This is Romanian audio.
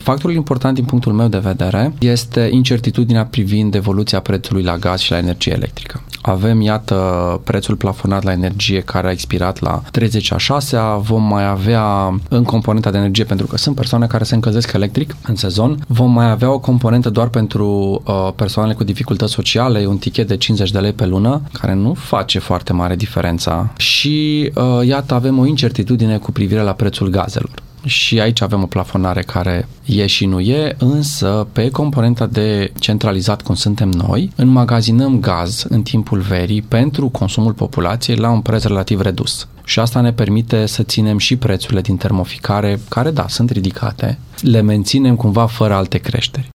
Factorul important din punctul meu de vedere este incertitudinea privind evoluția prețului la gaz și la energie electrică. Avem, iată, prețul plafonat la energie care a expirat la 30/6, vom mai avea în componenta de energie, pentru că sunt persoane care se încălzesc electric în sezon, vom mai avea o componentă doar pentru persoanele cu dificultăți sociale, e un tichet de 50 de lei pe lună, care nu face foarte mare diferența și iată, avem o incertitudine cu privire la prețul gazelor. Și aici avem o plafonare care e și nu e, însă pe componenta de centralizat cum suntem noi, înmagazinăm gaz în timpul verii pentru consumul populației la un preț relativ redus. Și asta ne permite să ținem și prețurile din termoficare, care da, sunt ridicate, le menținem cumva fără alte creșteri.